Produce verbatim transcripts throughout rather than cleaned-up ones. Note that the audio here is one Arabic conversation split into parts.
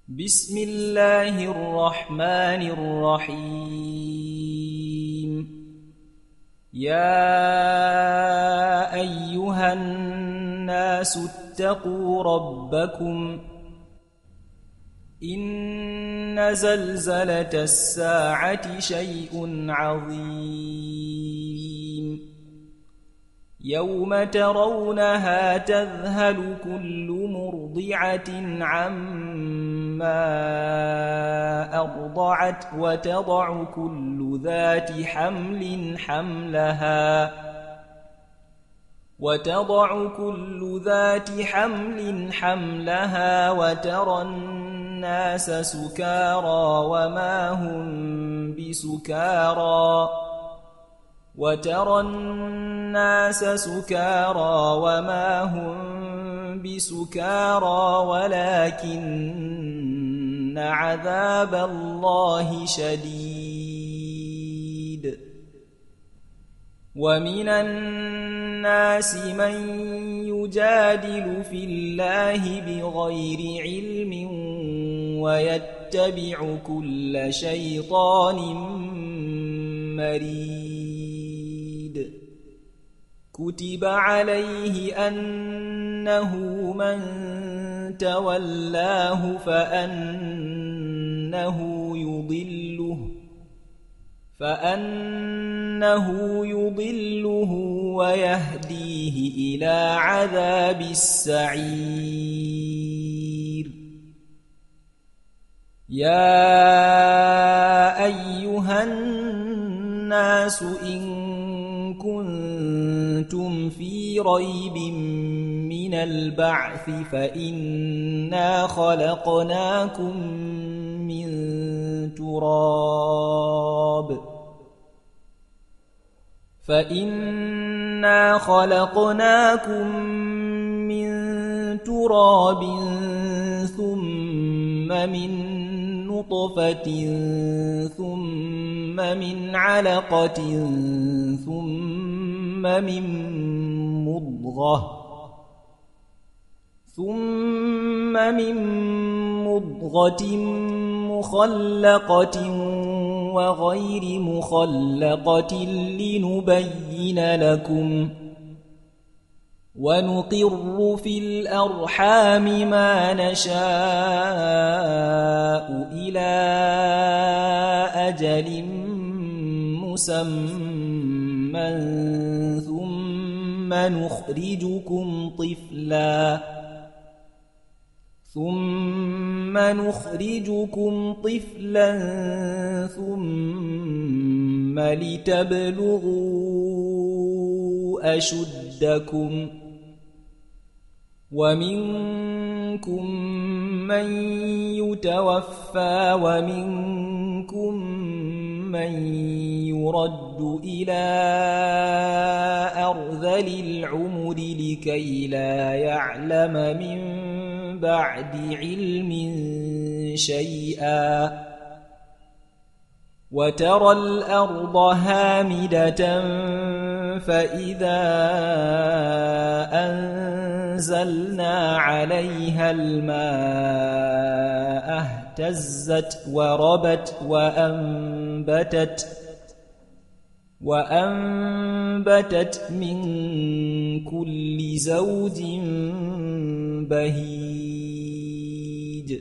بسم الله الرحمن الرحيم. يا أيها الناس اتقوا ربكم إن زلزلة الساعة شيء عظيم يوم ترونها تذهل كل مرضعة عما أرضعت وتضع كل ذات حمل حملها وتضع كل ذات حمل حملها وترى الناس سكارى وما هم بسكارى وترى الناس سكارى وما هم بسكارى ولكن عذاب الله شديد. ومن الناس من يجادل في الله بغير علم ويتبع كل شيطان مريد. كتب عليه أنه من تولاه فأنه يضله فأنه يضله ويهديه إلى عذاب السعير. يا أيها الناس إن كنتم في ريب من البعث فإنا خلقناكم من تراب فإنا خلقناكم من تراب ثم من نطفة ثم من علقة ثم من مضغة ثم من مضغة مخلقة وغير مخلقة لنبين لكم ونقر في الأرحام ما نشاء إلى أجل مسمى ثم نخرجكم طفلا ثم نخرجكم طفلا ثم لتبلغوا أشدكم ومنكم من يتوفى ومنكم من يرد إلى أرذل العمر لكي لا يعلم من بعد علم شيئا. وترى الأرض هامدة فإذا أنزلنا عليها الماء اهتزت وربت وأنبتت وأنبتت من كل زوج بهيج.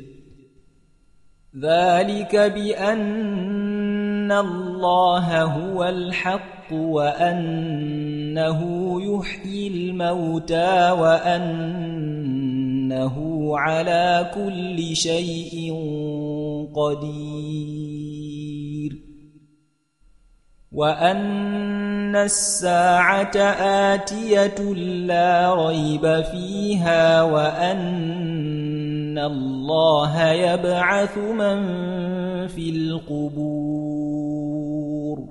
ذلك بأن الله هو الحق وأنه يحيي الموتى وأنه على كل شيء قدير وأن الساعة آتية لا ريب فيها وأن الله يبعث من في القبور.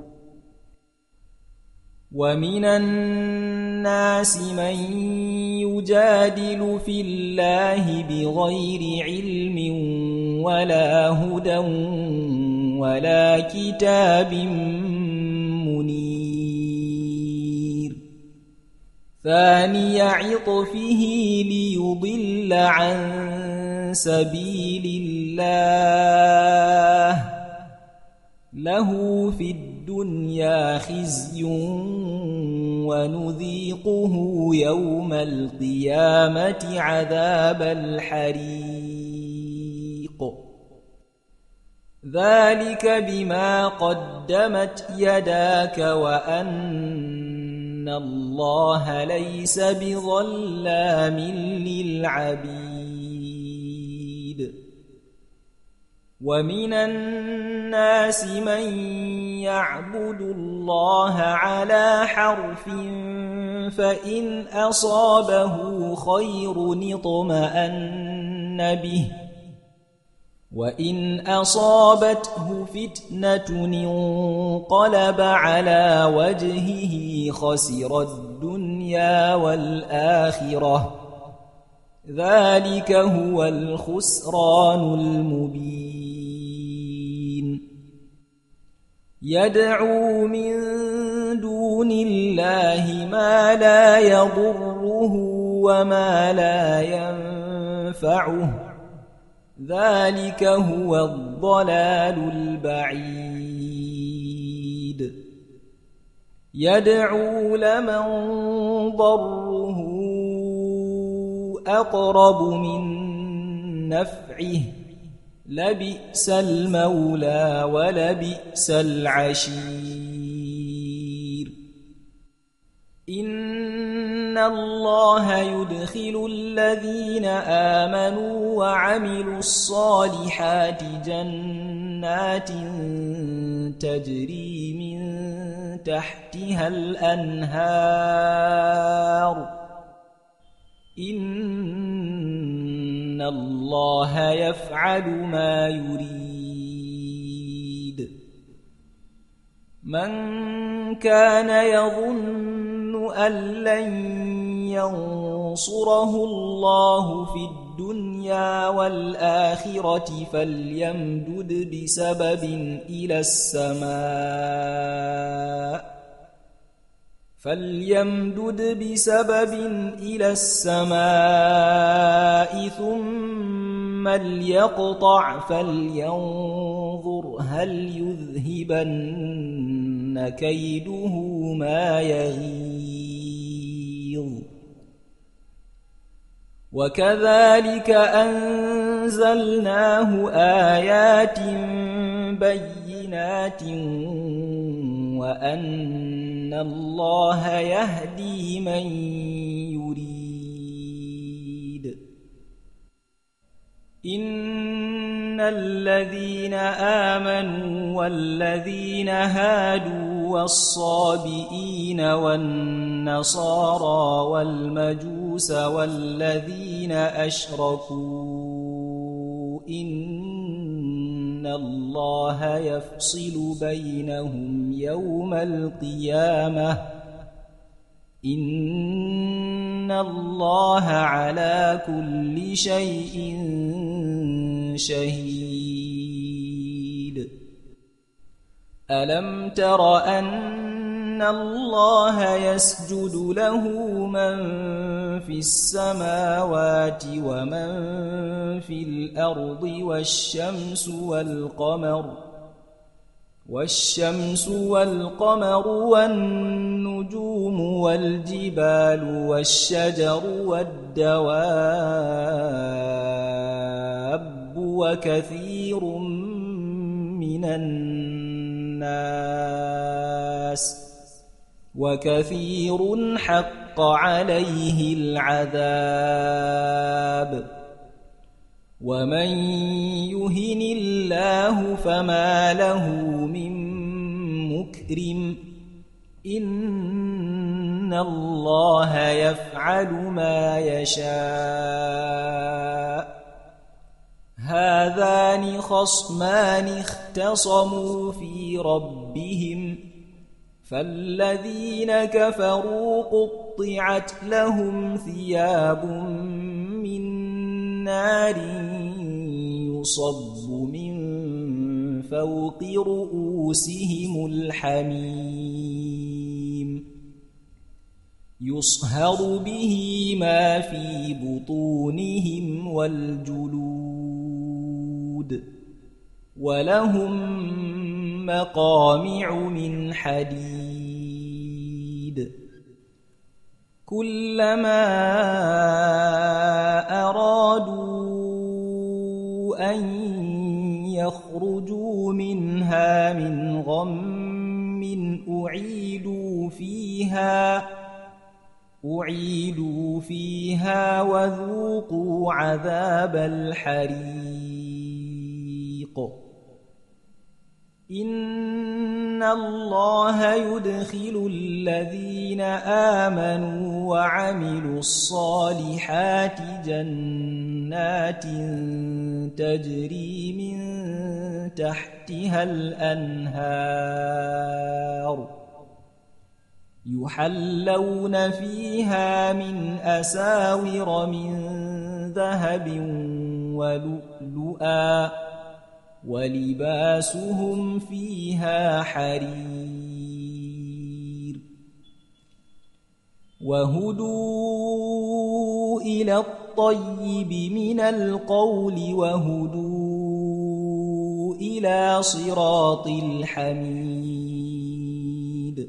ومن الناس من يجادل في الله بغير علم ولا هدى ولا كتاب منير. ثاني عطفه ليضل عن سبيل الله له في الدنيا خزي ونذيقه يوم القيامة عذاب الحريق ذلك بما قدمت يداك وأن الله ليس بظلام للعبيد ومن الناس من يعبد الله على حرف فإن أصابه خير اطمأن به وإن أصابته فتنة انقلب على وجهه خسر الدنيا والآخرة ذلك هو الخسران المبين يدعو من دون الله ما لا يضره وما لا ينفعه ذلك هو الضلال البعيد يدعو لمن ضره أقرب من نفعه لبئس المولى ولبئس العشير إن الله يدخل الذين آمنوا وعملوا الصالحات جنات تجري من تحتها الأنهار إن الله يفعل ما يريد من كان يظن أن لن ينصره الله في الدنيا والآخرة فليمدد بسبب إلى السماء فليمدد بسبب إلى السماء ثم ليقطع فلينظر هل يذهبن كيده ما يغيظ وكذلك أنزلناه آيات بينات وأن الله يهدي من يريد إن الذين آمنوا والذين هادوا والصابئين والنصارى والمجوس والذين أشركوا إن الله يفصل بينهم يوم القيامة إن الله على كل شيء شهيد ألم تر أن الله يسجد له من في السماوات ومن في الأرض والشمس والقمر والشمس والقمر والنجوم والجبال والشجر والدواب وكثير من الناس وكثير حق عليه العذاب ومن يهن الله فما له من مكرم إن الله يفعل ما يشاء هذان خصمان اختصموا في ربهم فالذين كفروا قطعت لهم ثياب من نار يصب من فوق رؤوسهم الحميم يصهر به ما في بطونهم والجلود ولهم مقامع من حديد كلما أرادوا أن يخرجوا منها من غم أعيدوا فيها أعيدوا فيها وذوقوا عذاب الحريق إن الله يدخل الذين آمنوا وعملوا الصالحات جنات تجري من تحتها الأنهار يحلون فيها من أساور من ذهب ولؤلؤا ولباسهم فيها حرير وهدوا إلى الطيب من القول وهدوا إلى صراط الحميد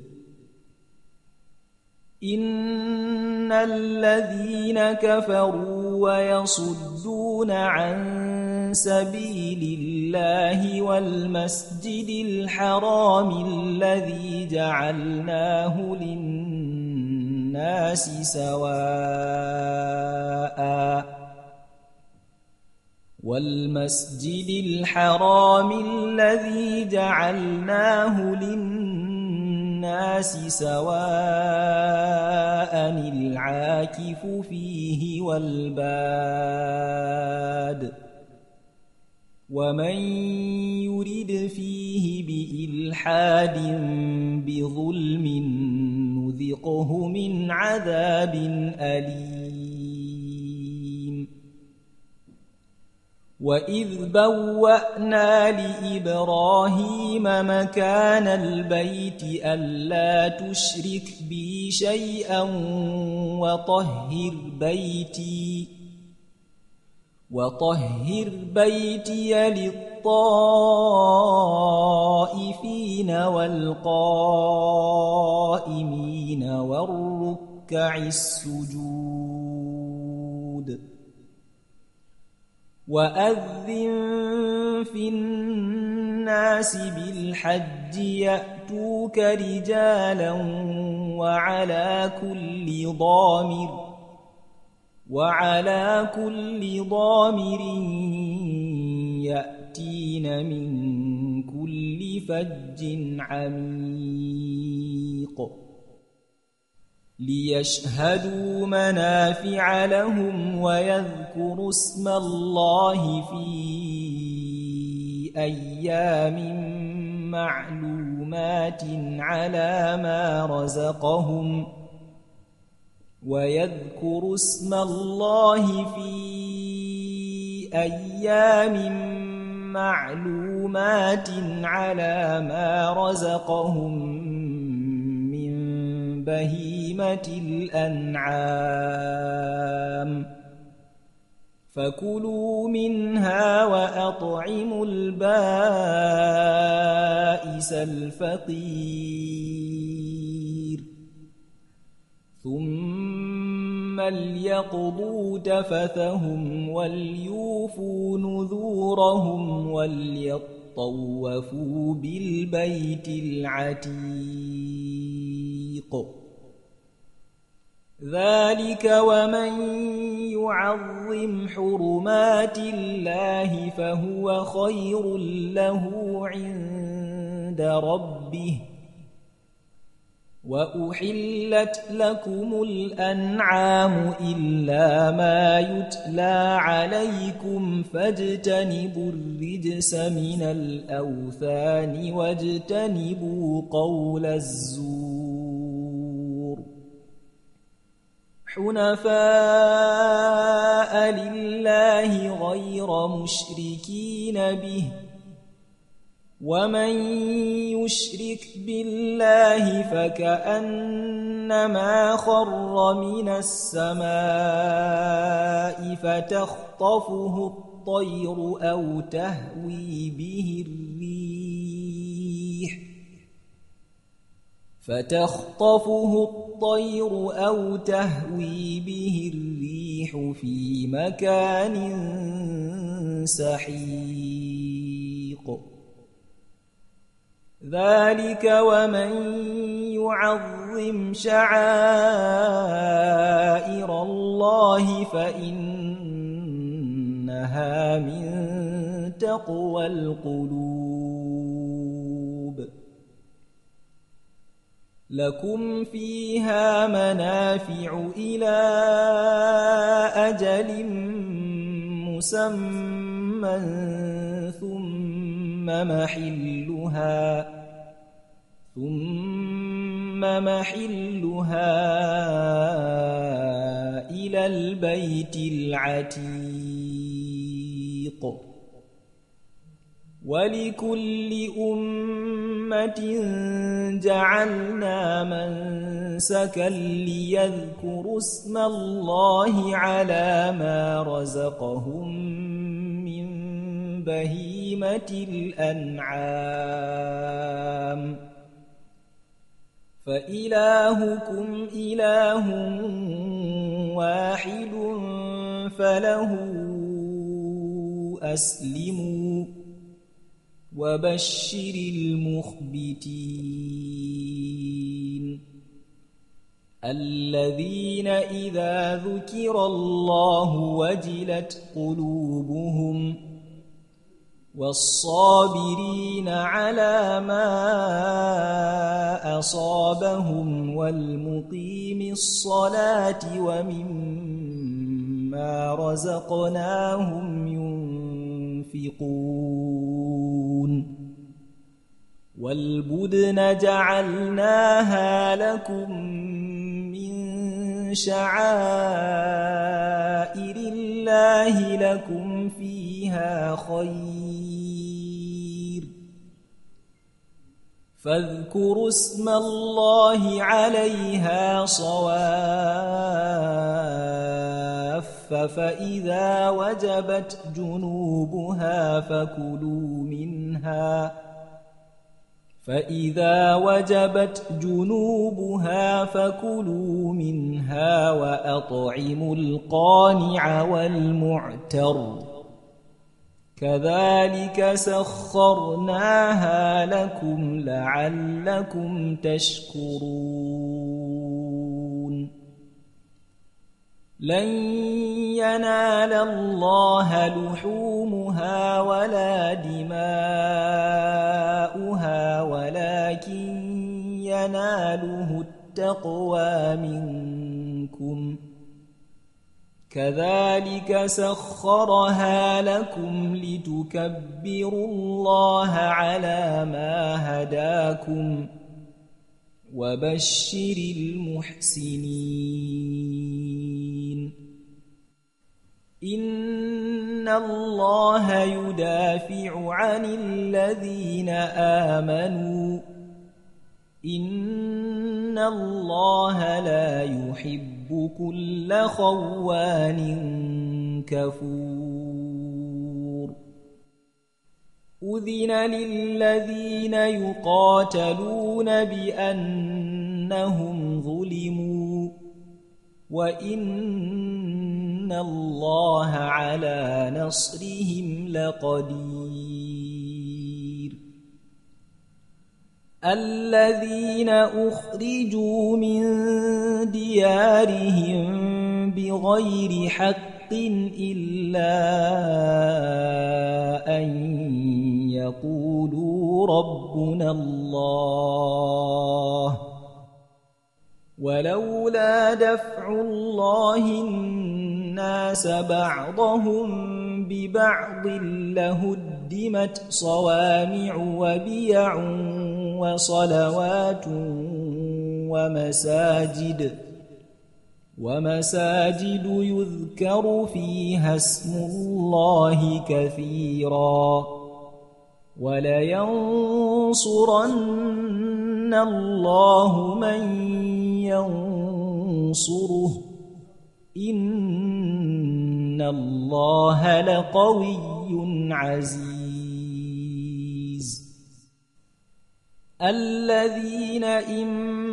إن الذين كفروا ويصدون عن سبيل الله والمسجد الحرام الذي جعلناه للناس سواء والمسجد الحرام الذي جعلناه للناس سواء العاكف فيه والباد ومن يرد فيه بإلحاد بظلم نذقه من عذاب أليم وإذ بوأنا لإبراهيم مكان البيت ألا تشرك بي شيئا وطهر بيتي وطهر بيتي للطائفين والقائمين والركع السجود وأذن في الناس بالحج يأتوك رجالا وعلى كل ضامر وعلى كل ضامر يأتين من كل فج عميق ليشهدوا منافع لهم ويذكروا اسم الله في أيام معلومات على ما رزقهم ويذكروا اسم الله في أيام معلومات على ما رزقهم من بهيمة الأنعام فكلوا منها وأطعموا البائس الفقير ثم ليقضوا تفثهم وليوفوا نذورهم وليطوفوا بالبيت العتيق ذلك ومن يعظم حرمات الله فهو خير له عند ربه وأحلت لكم الأنعام إلا ما يتلى عليكم فاجتنبوا الرجس من الأوثان واجتنبوا قول الزور حنفاء لله غير مشركين به ومن يشرك بالله فكأنما خر من السماء فتخطفه الطير أو تهوي به الريح فتخطفه الطير أو تهوي به الريح في مكان سحيق ذلك ومن يعظم شعائر الله فإنها من تقوى القلوب لكم فيها منافع إلى أجل مسمى ثم محلها ثم محلها إلى البيت العتيق ولكل أمة جعلنا منسكا ليذكروا اسم الله على ما رزقهم من بهيمة الأنعام فإلهكم إله واحد فله أسلموا وبشر المخبتين الذين إذا ذكر الله وجلت قلوبهم والصابرين على ما أصابهم والمقيم الصلاة ومما رزقناهم ينفقون والبدن جعلناها لكم من شعائر الله لكم فيها خير فاذكروا اسم الله عليها صواف فإذا وجبت جنوبها فكلوا منها فإذا وجبت جنوبها فكلوا منها وأطعموا القانع والمعتر كذلك سخرناها لكم لعلكم تشكرون لن ينال الله لحومها ولا دماؤها ولكن يناله التقوى منكم كذلك سخرها لكم لتكبروا الله على ما هداكم وبشر المحسنين إن الله يدافع عن الذين آمنوا إن الله لا يحب كل خوان كفور أذن للذين يقاتلون بأنهم ظلموا وإن الله على نصرهم لقدير الذين أخرجوا من ديارهم بغير حق إلا أن يقولوا ربنا الله ولولا دفع الله الناس بعضهم ببعض لهدمت صوامع وبيع وصلوات ومساجد ومساجد يذكر فيها اسم الله كثيرا وَلَيَنصُرَنَّ اللَّهُ مَن يَنصُرُهُ إِنَّ اللَّهَ لَقَوِيٌّ عَزِيزٌ الَّذِينَ إِن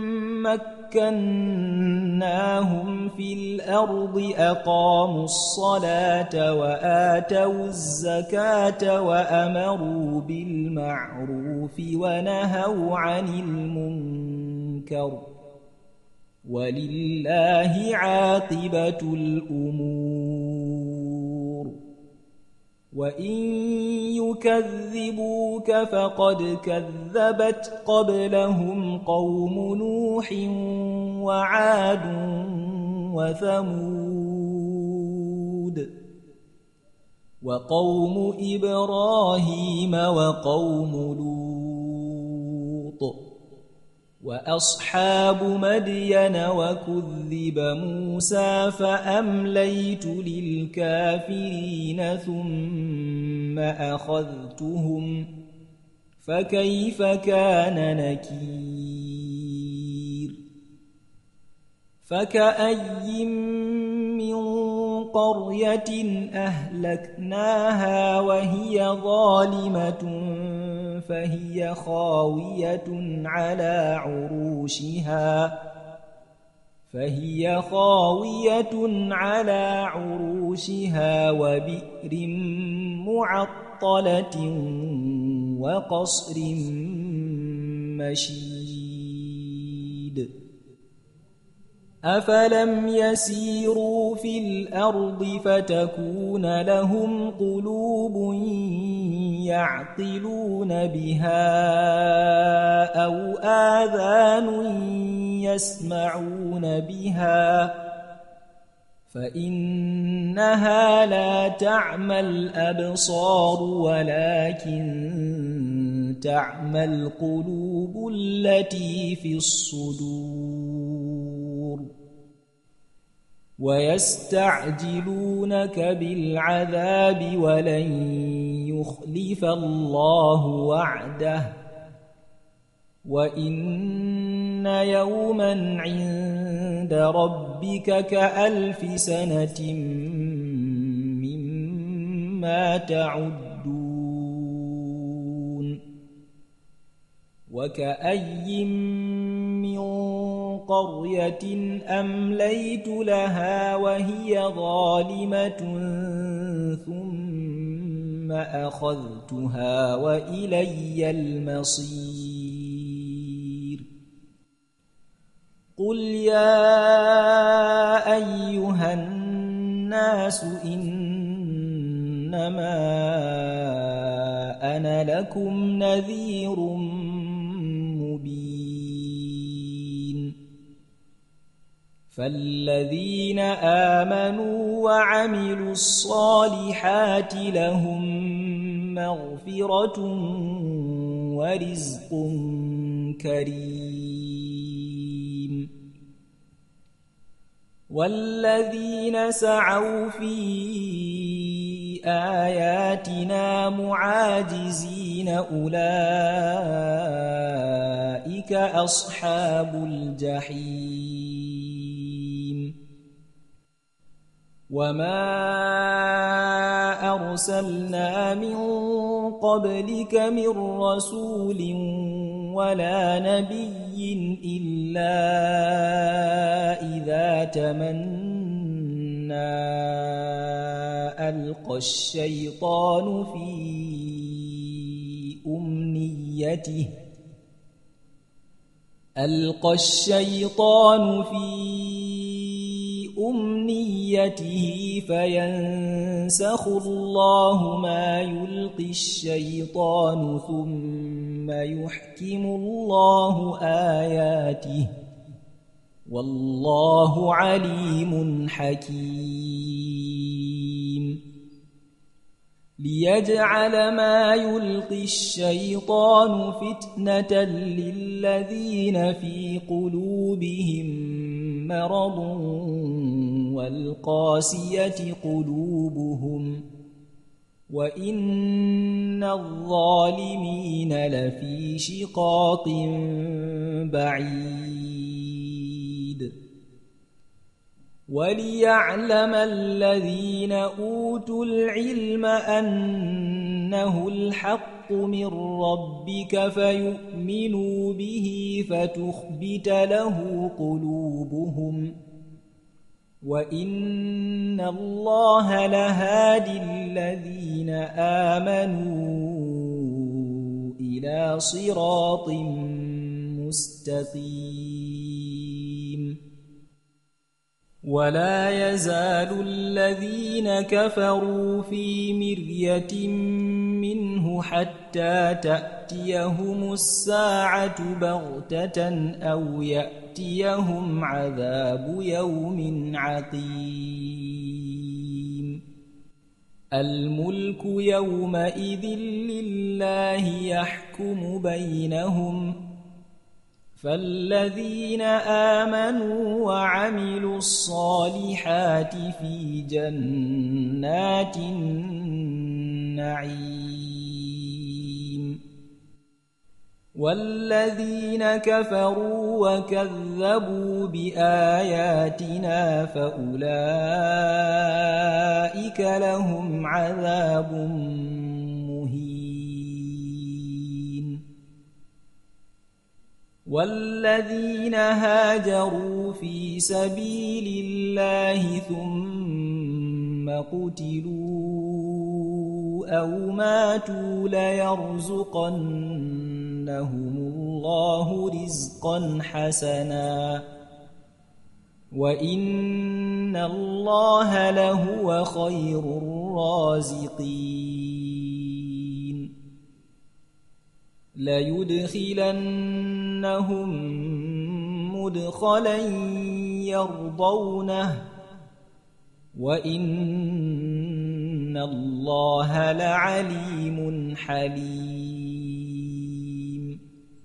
مَّكَّنَّاهُمْ فِي الْأَرْضِ أَقَامُوا الصَّلَاةَ وَآتَوُا الزَّكَاةَ وَأَمَرُوا بِالْمَعْرُوفِ وَنَهَوْا عَنِ الْمُنكَرِ وَلِلَّهِ عَاقِبَةُ الْأُمُورِ وَإِن يُكَذِّبُوكَ فَقَدْ كَذَّبَتْ قَبْلَهُمْ قَوْمُ نُوحٍ وَعَادٌ وَثَمُودُ وَقَوْمُ إِبْرَاهِيمَ وَقَوْمُ لُوطٍ وَأَصْحَابُ مَدْيَنَ وَكُذِّبَ مُوسَى فَأَمْلَيْتُ لِلْكَافِرِينَ ثُمَّ أَخَذْتُهُمْ فَكَيْفَ كَانَ نَكِيرِ فَكَأَيٍّ مِّن قَرْيَةٍ أَهْلَكْنَاهَا وَهِيَ ظَالِمَةٌ فهي خاوية على عروشها فهي خاوية على عروشها وبئر معطلة وقصر مشيد أفلم يسيروا في الأرض فتكون لهم قلوب يعقلون بها أو آذان يسمعون بها فإنها لا تعمى الأبصار ولكن تعمى القلوب التي في الصدور ويستعجلونك بالعذاب ولن يخلف الله وعده وإن يوما عند ربك كألف سنة مما تعدون وكأي من قرية أمليت لها وهي ظالمة ثم أخذتها وإلي المصير قل يا أيها الناس إنما أنا لكم نذير مبين فالذين آمنوا وعملوا الصالحات لهم مغفرة ورزق كريم والذين سعوا في آياتنا معاجزين أولئك أصحاب الجحيم وما أرسلنا من قبلك من رسول ولا نبي إلا إذا تمنى ألقى الشيطان في أمنيته ألقى الشيطان في أمنيته فينسخ الله ما يلقي الشيطان ثم يحكم الله آياته والله عليم حكيم ليجعل ما يلقي الشيطان فتنة للذين في قلوبهم مرض والقاسية قلوبهم وإن الظالمين لفي شقاق بعيد وليعلم الذين أوتوا العلم أنه الحق من ربك فيؤمنوا به فتخبت له قلوبهم وإن الله لهادي الذين آمنوا إلى صراط مستقيم ولا يزال الذين كفروا في مرية منه حتى تأتيهم الساعة بغتة أو يأتيهم عذاب يوم عقيم الملك يومئذ لله يحكم بينهم فالذين آمنوا وعملوا الصالحات في جنات النعيم والذين كفروا وكذبوا بآياتنا فأولئك لهم عذاب مهين والذين هاجروا في سبيل الله ثم قتلوا أو ماتوا ليرزقنهم الله رزقا حسنا وإن الله لهو خير الرازقين ليدخلنهم مدخلا يرضونه وإن الله لعليم حليم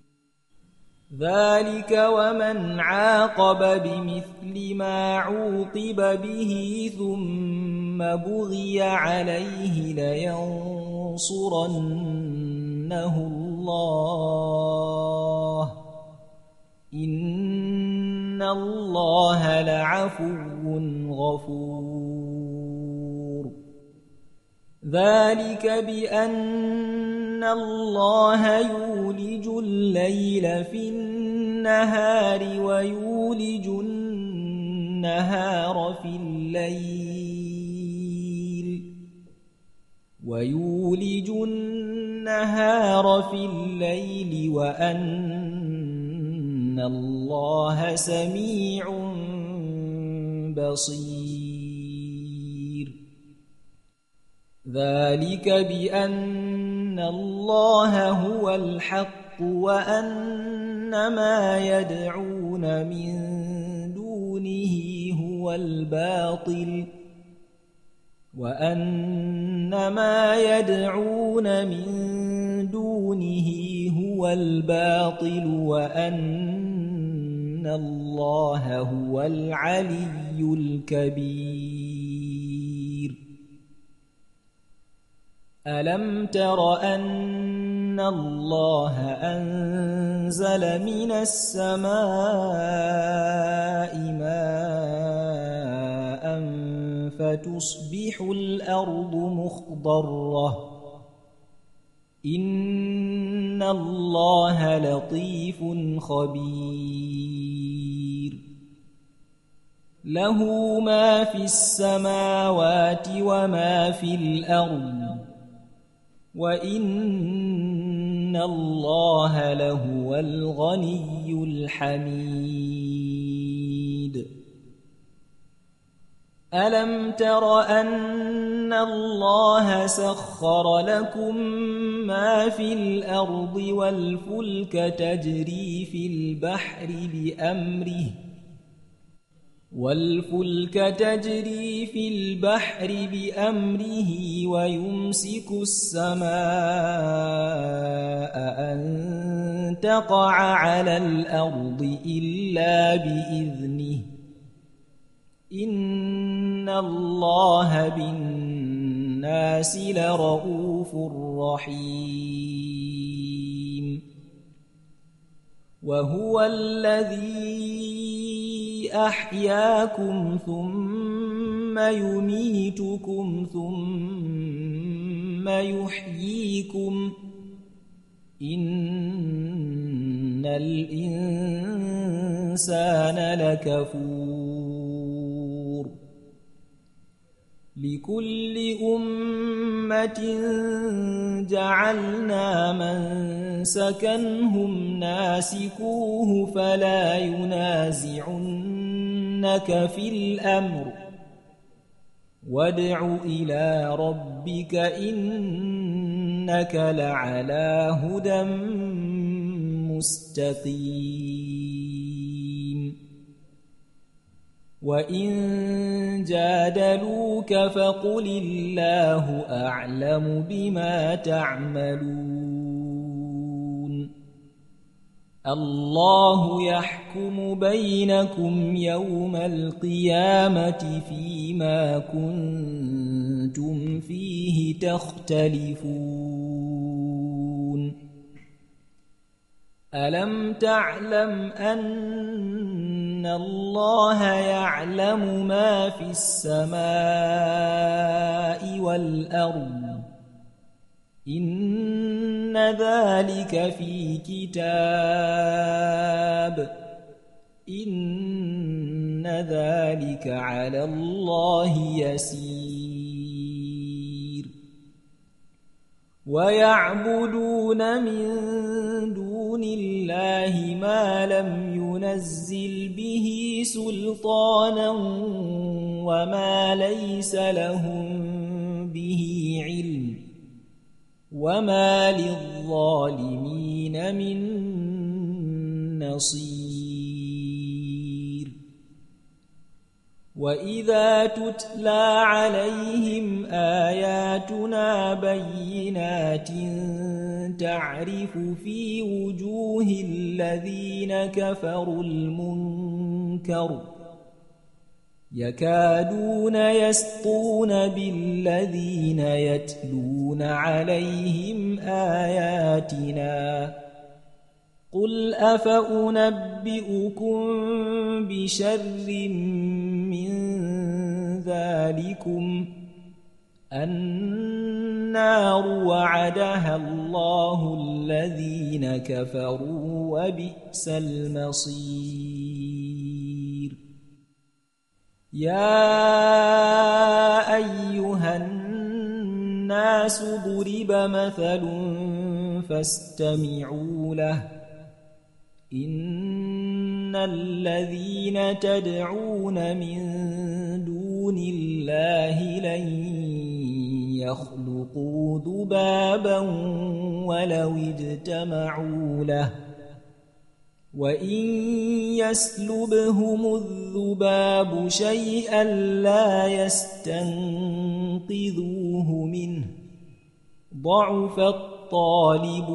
ذلك ومن عاقب بمثل ما عوقب به ثم بغي عليه لينصرنه الله إن الله لعفو غفور ذلك بأن الله يولج الليل في النهار ويولج النهار في الليل ويولج النهار في الليل وأن الله سميع بصير ذلك بأن الله هو الحق وأن ما يدعون من دونه هو الباطل وأن ما يدعون من دونه هو الباطل وأن الله هو العلي الكبير ألم تر أن الله أنزل من السماء ماء فتصبح الأرض مخضرة إن الله لطيف خبير له ما في السماوات وما في الأرض وإن الله لهو الغني الحميد ألم تر أن الله سخر لكم ما في الأرض والفلك تجري في البحر بأمره والفلك تجري في البحر بأمره ويمسك السماء أن تقع على الأرض إلا بإذنه إن الله بالناس بالناس لرؤوف رحيم وهو الذي أحياكم ثم يميتكم ثم يحييكم إن الإنسان لكفور لكل أمة جعلنا منسكنهم ناسكوه فلا ينازعنك في الأمر وادع إلى ربك إنك لعلى هدى مستقيم وإن جادلوك فقل الله أعلم بما تعملون الله يحكم بينكم يوم القيامة فيما كنتم فيه تختلفون ألم تعلم أن الله يعلم ما في السماء والأرض إن ذلك في كتاب إن ذلك على الله يسير ويعبدون من دون الله ما لم ينزل به سلطانا وما ليس لهم به علم وما للظالمين من نصير وإذا تتلى عليهم آياتنا بينات تعرف في وجوه الذين كفروا المنكر يكادون يسطون بالذين يتلون عليهم آياتنا قل أفأنبئكم بشر من ذلكم النار وعدها الله الذين كفروا وبئس المصير يا أيها الناس ضرب مثل فاستمعوا له إن الذين تدعون من دون الله لن يخلقوا ذبابا ولو اجتمعوا له وإن يسلبهم الذباب شيئا لا يستنقذوه منه ضعف الطالب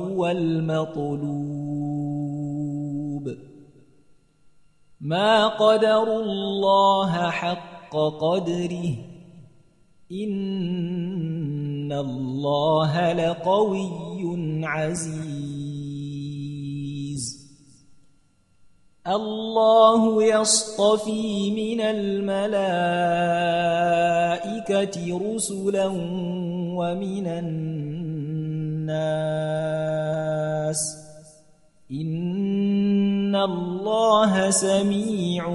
والمطلوب ما قدروا الله حق قدره إن الله لقوي عزيز الله يصطفي من الملائكة رسلا ومن الناس إن الله سميع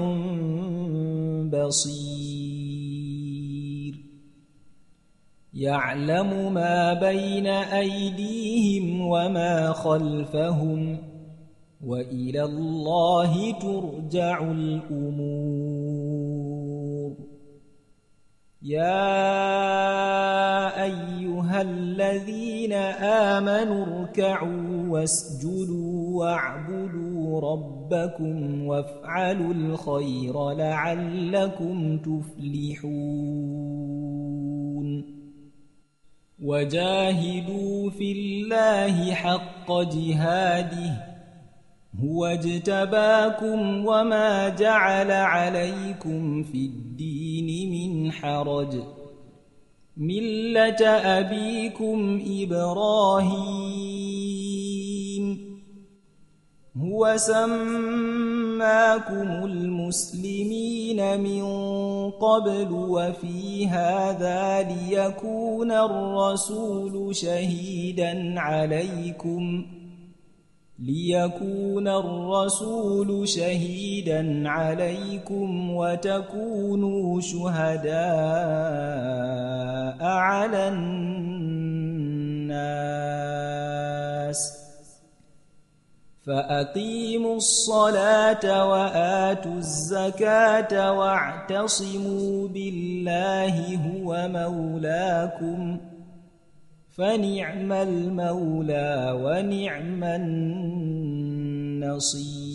بصير يعلم ما بين أيديهم وما خلفهم وإلى الله ترجع الأمور يا أيها الذين آمنوا اركعوا واسجدوا واعبدوا ربكم وافعلوا الخير لعلكم تفلحون وجاهدوا في الله حق جهاده هو اجتباكم وما جعل عليكم في الدين من حرج ملة أبيكم إبراهيم هو سماكم المسلمين من قبل وفي هذا ليكون الرسول شهيدا عليكم ليكون الرسول شهيدا عليكم وتكونوا شهداء على الناس فأقيموا الصلاة وآتوا الزكاة واعتصموا بالله هو مولاكم فنعم المولى ونعم النصير